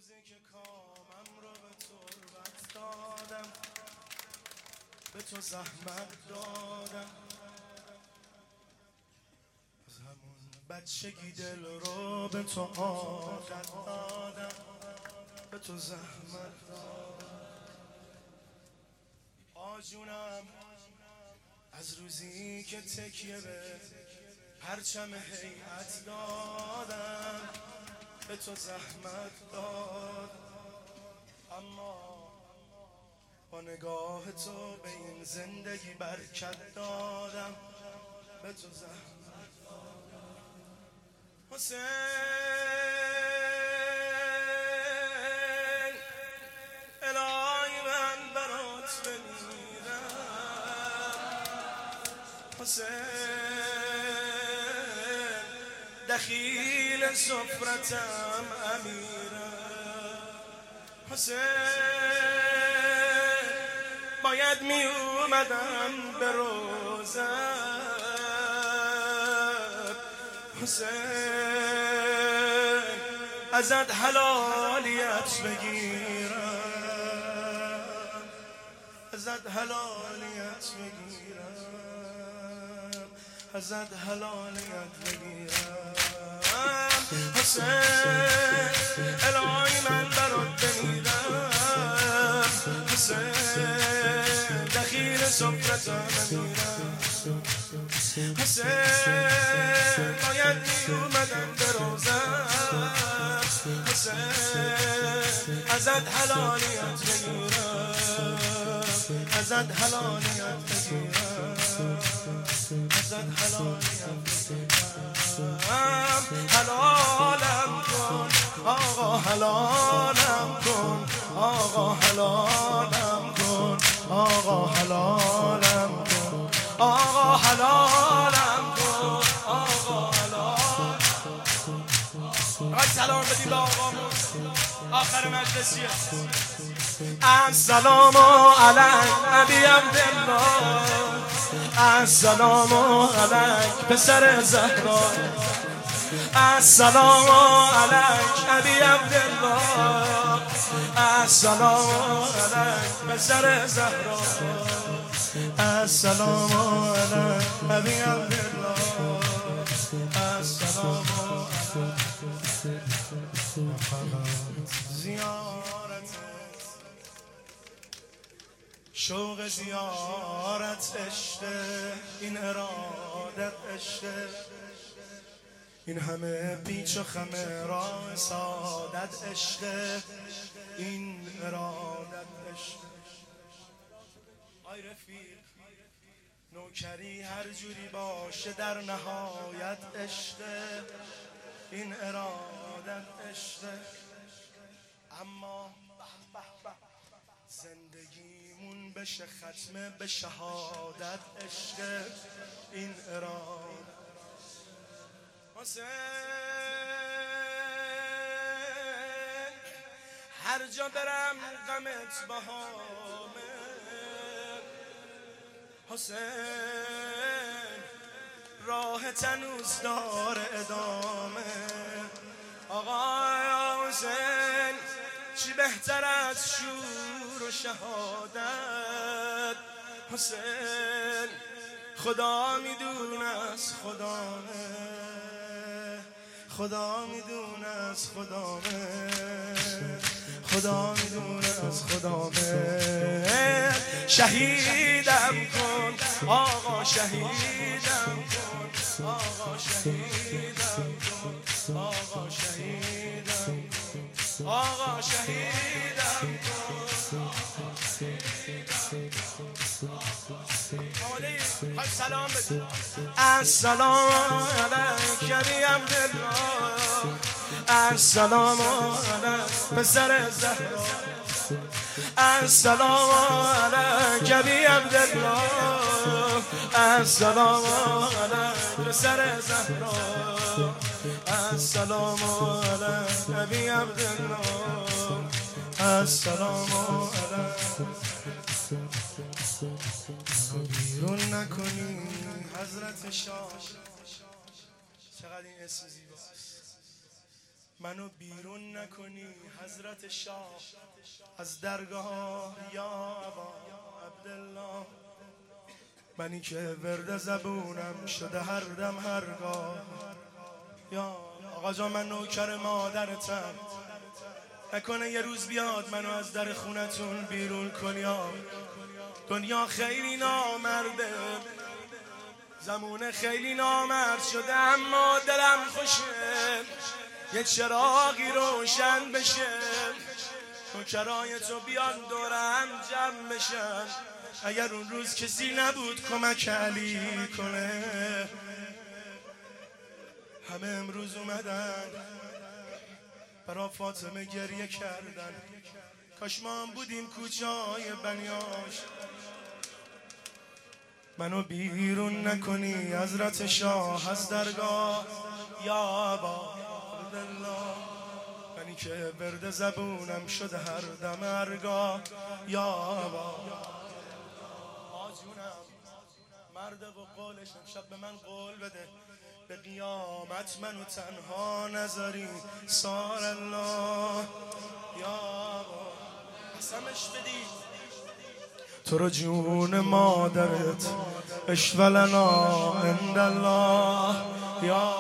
روزی که کامم رو به تربت دادم، به تو زحمت دادم، از همون بچگی دل رو به تو عادت دادم، به تو زحمت دادم. آجونم از روزی که تکیه به پرچم هیئت دادم، به تو زحمت داد. اما با نگاه تو به این زندگی برکت دادم، به تو زحمت دادم. حسین الهی من برات بمیرم، حسین دخیل سفرتم امیرم، حسین باید می اومدم به روزت، حسین ازت حلالیت بگیرم، ازت حلالیت بگیرم، ازت حلالیت بگیرم. حسین الهی من برات بمیرم، حسین دخیل سفرتم امیرم، حسین باید می اومدم به روزت، حسین ازت حلالیت بگیرم، ازت حلالیت بگیرم، ازت حلالیت بگیرم. حلالم کن آقا، حلالم کن آقا، حلالم کن آقا، حلالم کن آقا، حلالم کن آقا، حلالم کن. سلام بدیم به آقامون، آخر مجلسیه. السلام علیک ابی عبدالله، السلام علیک پسر زهرا، السلام علیک ابی عبدالله، السلام علیک پسر زهرا، السلام علیک ابی عبدالله، السلام علیک. زیارتت شوق زیارت عشقه، این ارادت عشقه، این همه پیچ و خم راه سعادت عشقه، این ارادت عشقه. آی رفیق نوکری هر جوری باشه در نهایت عشقه، این ارادت عشقه. اما زندگیمون بشه ختمه به شهادت عشقه، این ارادت. حسین هر جا برم غمت بهامه، حسین راه تنوز دار ادامه. آقا حسین چی بهتر از شور و شهادت، حسین خدا میدونه از خدامه، خدا میدونه از خدامه، خدا میدونه از خدامه. شهیدم کن آقا، شهیدم کن آقا، شهیدم کن آقا، شهیدم کن آقا، شهیدم کن. سلام بده. السلام علیک ابی عبدالله، السلام علیک پسر زهرا، السلام علیک ابی عبدالله، السلام علیک پسر زهرا، السلام علیک ابی عبدالله، السلام علیک. بیرون نکنی حضرت شاه. چقدر این اسم زیباست. منو بیرون نکنی حضرت شاه از درگاه یا ابا عبدالله. منی که ورد زبونم شده هر دم هرگاه. یا آقا جان من نوکر مادرتم، نکنه یه روز بیاد منو از در خونتون بیرون کن. یا دنیا خیلی نامرده، زمونه خیلی نامرد شده، اما دلم خوشه یه چراغی روشن بشه، نوکرای تو بیان دورم جمع بشن. اگر اون روز کسی نبود کمک علی کنه، همه امروز اومدن برا فاطمه گریه کردن. کاش ما هم بودیم کوچه‌های بنیاش. منو بیرون نکنی حضرت شاه از درگاه یا ابا عبدالله. منی که برد زبونم شده هر دم هرگاه یا ابا. آجونم مرده و قولش امشب به من قول بده، به قیامت منو تنها نذاری سار الله یا ابا. قسمش بدید تو رو جون مادرت اشولنا عند الله یا.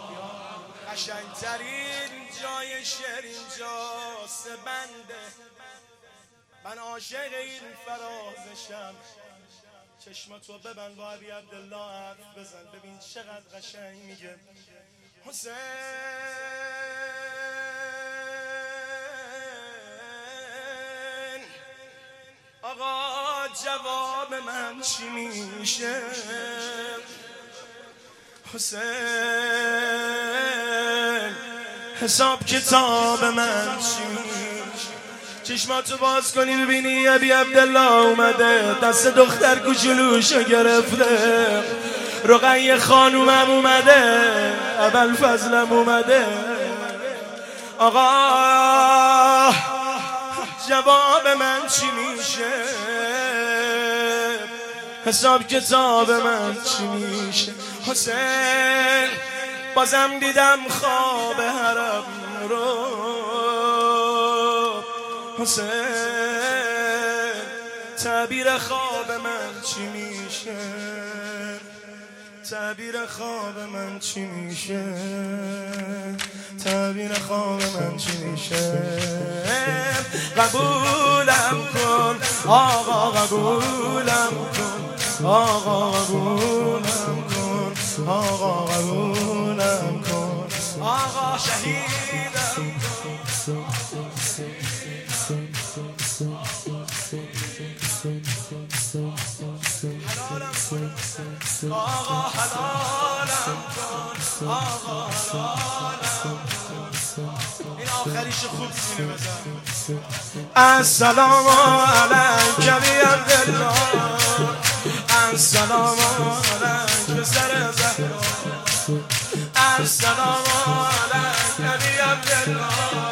قشنگترین جای شعر اینجاست بنده، من عاشق این فرازشم. چشماتو ببند با ابی عبدالله حرف بزن، ببین چقدر قشنگ میگه. حسین آقا جواب من چی میشه؟ حسین حساب کتاب من چی میشه؟ چشماتو باز کنی ببینی ابی عبدالله اومده، دست دختر کوچولوشو گرفته، رقیه خانومم اومده، ابوالفضلم اومده. آقا جواب من چی میشه؟ حساب کتاب من چی میشه؟ حسین بازم دیدم خواب حرم رو، حسین تعبیر خواب من چی میشه؟ تعبیر خواب من چی میشه؟ تعبیر خواب من چی میشه؟ قبولم کن آقا، قبولم کن آقا، قبولم کن آقا، قبولم کن آقا، شهیدم کن آقا، حلالم کن آقا، حلالم کن. این آخریش خوب سینه بزن. السلام علیک ابی عبدالله، السلام علیک پسر زهرا، السلام علیک ابی عبدالله.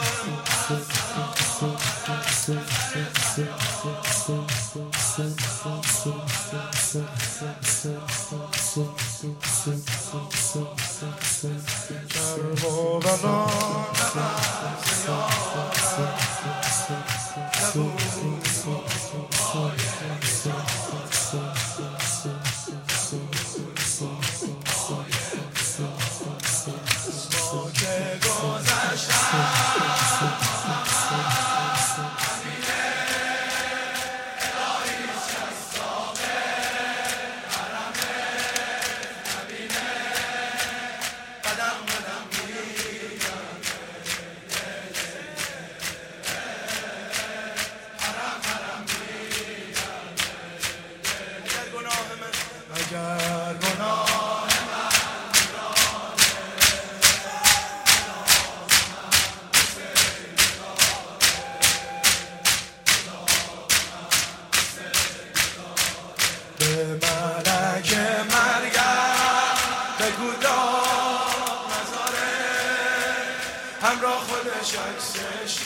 همراه خودش عکسش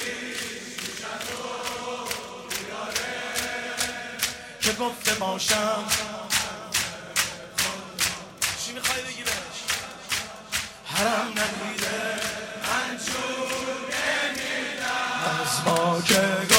که گفته باشم. چی میخوای بگی بهش؟ حرم ندیده خاک